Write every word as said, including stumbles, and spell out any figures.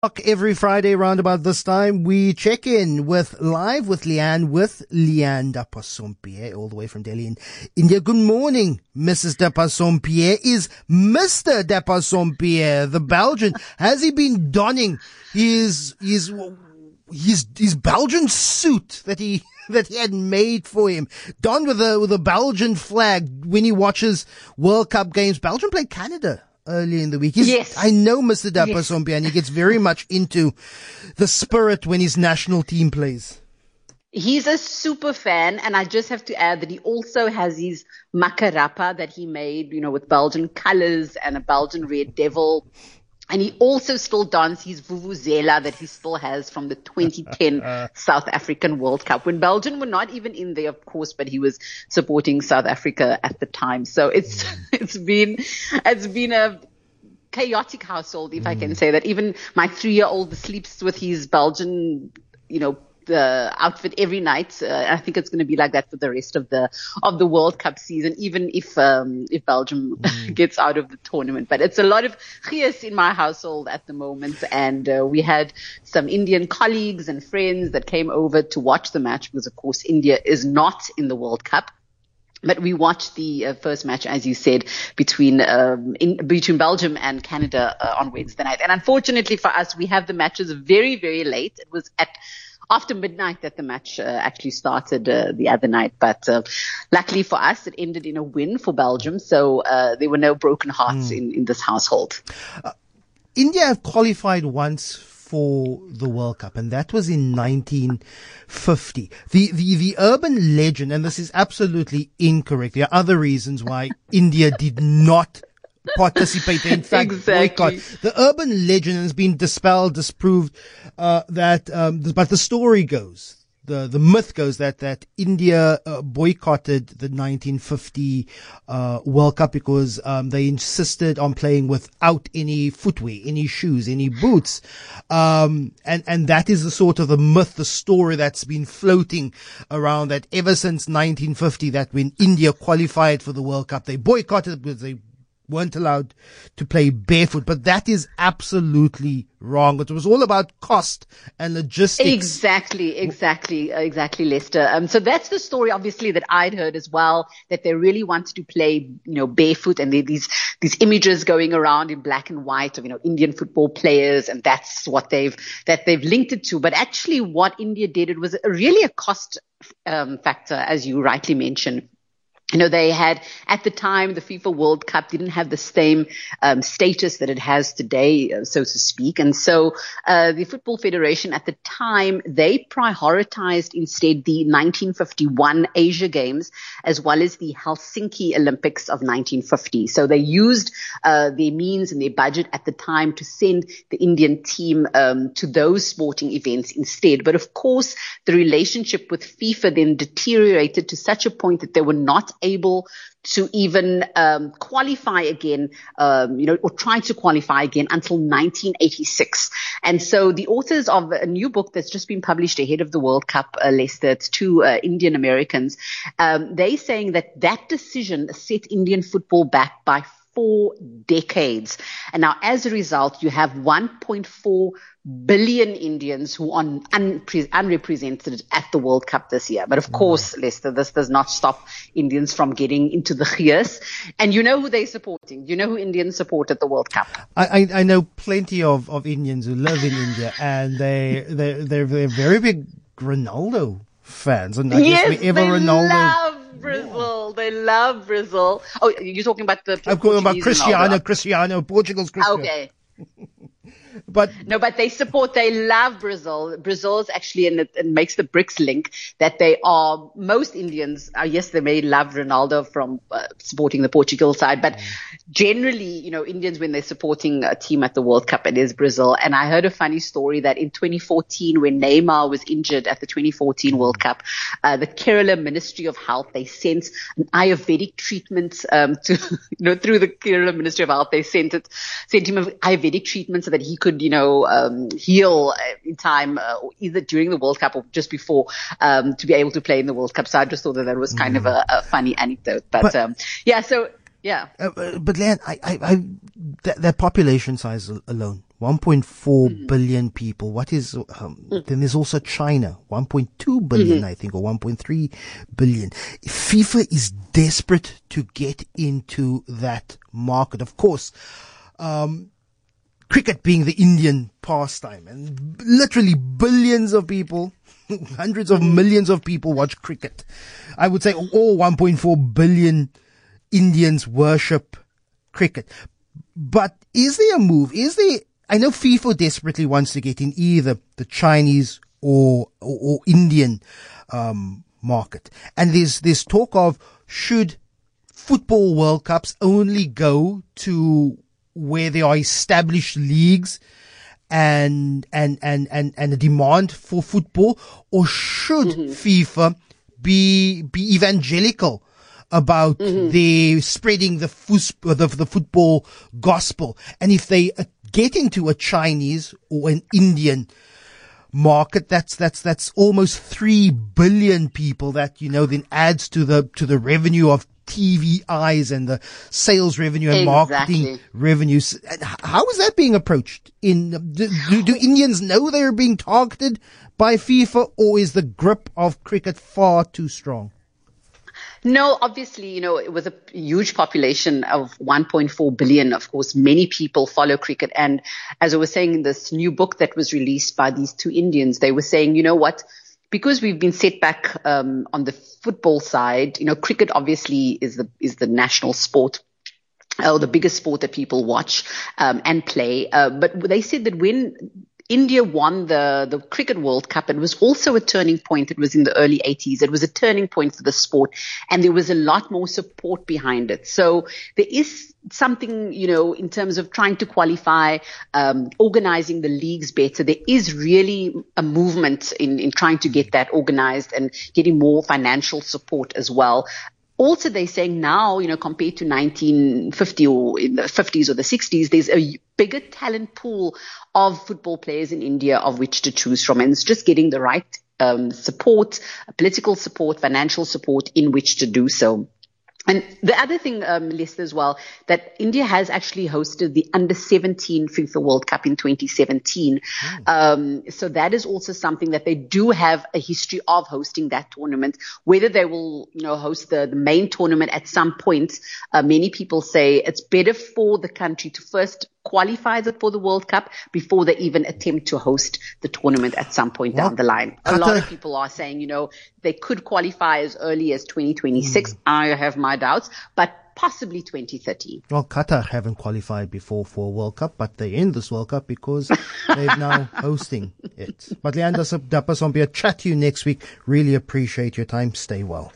Every Friday around about this time, we check in with live with Leanne, with Leanne Dapasompier, all the way from Delhi in India. Good morning, Missus Dapasompier. Is Mister Dapasompier, the Belgian, has he been donning his, his, his, his Belgian suit that he, that he had made for him, donned with a, with a Belgian flag when he watches World Cup games? Belgium played Canada early in the week. He's, yes. I know Mister Dapasompier, yes. And he gets very much into the spirit when his national team plays. He's a super fan, and I just have to add that he also has his makarapa that he made, you know, with Belgian colors and a Belgian red devil. And he also still dons his vuvuzela that he still has from the twenty ten South African World Cup, when Belgium were not even in there, of course, but he was supporting South Africa at the time. So it's mm. it's been it's been a chaotic household, if mm. I can say that. Even my three-year-old sleeps with his Belgian, you know, the outfit every night. Uh, I think it's going to be like that for the rest of the of the World Cup season, even if um, if Belgium mm. gets out of the tournament. But it's a lot of chias in my household at the moment, and uh, we had some Indian colleagues and friends that came over to watch the match because, of course, India is not in the World Cup. But we watched the uh, first match, as you said, between um, in, between Belgium and Canada uh, on Wednesday night. And unfortunately for us, we have the matches very, very late. It was at after midnight that the match uh, actually started uh, the other night. But uh, luckily for us, it ended in a win for Belgium. So uh, there were no broken hearts mm. in, in this household. Uh, India have qualified once for the World Cup, and that was in nineteen fifty. The, the, the urban legend, and this is absolutely incorrect. There are other reasons why India did not participate, in fact, exactly. boycott. The urban legend has been dispelled, disproved, uh, that, um, but the story goes, the, the myth goes that, that India uh, boycotted the nineteen fifty, uh, World Cup because, um, they insisted on playing without any footwear, any shoes, any boots. Um, and, and that is the sort of the myth, the story that's been floating around, that ever since nineteen fifty, that when India qualified for the World Cup, they boycotted because they weren't allowed to play barefoot. But that is absolutely wrong. It was all about cost and logistics. Exactly, exactly, exactly, Lester. Um, so that's the story, obviously, that I'd heard as well, that they really wanted to play, you know, barefoot, and there these these images going around in black and white of, you know, Indian football players, and that's what they've that they've linked it to. But actually, what India did, it was really a cost um, factor, as you rightly mentioned. You know, they had, at the time, the FIFA World Cup didn't have the same um, status that it has today, uh, so to speak. And so uh, the Football Federation at the time, they prioritized instead the nineteen fifty-one Asia Games as well as the Helsinki Olympics of nineteen fifty. So they used uh, their means and their budget at the time to send the Indian team um, to those sporting events instead. But of course, the relationship with FIFA then deteriorated to such a point that they were not able to even um, qualify again, um, you know, or try to qualify again until nineteen eighty-six. And so the authors of a new book that's just been published ahead of the World Cup, uh, Lester, it's two uh, Indian Americans, um, they're saying that that decision set Indian football back by four decades. And now, as a result, you have one point four billion Indians who are unpre- unrepresented at the World Cup this year. But of course, Lester, this does not stop Indians from getting into the chias. And you know who they're supporting. You know who Indians support at the World Cup. I, I, I know plenty of, of Indians who live in India, and they, they, they're, they're very big Ronaldo fans. And I yes, guess wherever they Ronaldo... love Brazil. They love Brazil. Oh, you're talking about the I'm talking about Cristiano, Cristiano, Portugal's Cristiano. Okay. But no, but they support, they love Brazil. Brazil is actually, and it, it makes the BRICS link, that they are, most Indians, uh, yes, they may love Ronaldo from uh, supporting the Portugal side, but mm. generally, you know, Indians, when they're supporting a team at the World Cup, it is Brazil. And I heard a funny story that in twenty fourteen, when Neymar was injured at the twenty fourteen World Cup, uh, the Kerala Ministry of Health, they sent an Ayurvedic treatment um, to, you know, through the Kerala Ministry of Health, they sent it, sent him an Ayurvedic treatment so that he could, you know, um, heal in time, uh, either during the World Cup or just before, um, to be able to play in the World Cup. So I just thought that that was kind mm. of a, a funny anecdote. But, but um, yeah, so, yeah. Uh, but Leanne, I, I, I, that, that population size alone, one point four mm-hmm. billion people. What is, um, mm-hmm. then there's also China, one point two billion, mm-hmm. I think, or one point three billion. FIFA is desperate to get into that market. Of course, um, cricket being the Indian pastime, and literally billions of people, hundreds of millions of people watch cricket. I would say all one point four billion Indians worship cricket. But is there a move? Is there, I know FIFA desperately wants to get in either the Chinese or, or, or Indian, um, market. And there's, there's talk of, should football World Cups only go to where there are established leagues and, and, and, and, and a demand for football, or should mm-hmm. FIFA be, be evangelical about mm-hmm. the spreading the, fus- the, the football gospel? And if they get into a Chinese or an Indian market, that's, that's, that's almost three billion people that, you know, then adds to the, to the revenue of T V eyes and the sales revenue and exactly. marketing revenues. How is that being approached? In do, do, do Indians know they're being targeted by FIFA, or is the grip of cricket far too strong? No, obviously, you know, with a huge population of one point four billion, of course, many people follow cricket. And as I was saying in this new book that was released by these two Indians, they were saying, you know what, because we've been set back um, on the football side, you know, cricket obviously is the is the national sport, or the biggest sport that people watch um, and play. Uh, but they said that when India won the, the Cricket World Cup, it was also a turning point. It was in the early eighties. It was a turning point for the sport, and there was a lot more support behind it. So there is something, you know, in terms of trying to qualify, um, organizing the leagues better. There is really a movement in, in trying to get that organized and getting more financial support as well. Also, they're saying now, you know, compared to nineteen fifty or in the fifties or the sixties, there's a bigger talent pool of football players in India of which to choose from. And it's just getting the right um, support, political support, financial support in which to do so. And the other thing, um, Lester, as well, that India has actually hosted the under seventeen FIFA World Cup in twenty seventeen. Mm. Um, so that is also something that they do have a history of hosting that tournament. Whether they will, you know, host the, the main tournament at some point, uh, many people say it's better for the country to first qualify for the World Cup before they even attempt to host the tournament at some point well, down the line. A Qatar, lot of people are saying, you know, they could qualify as early as twenty twenty-six. Mm. I have my doubts, but possibly twenty thirty. Well, Qatar haven't qualified before for a World Cup, but they're in this World Cup because they're now hosting it. But Leander Dapasompia, chat to you next week. Really appreciate your time. Stay well.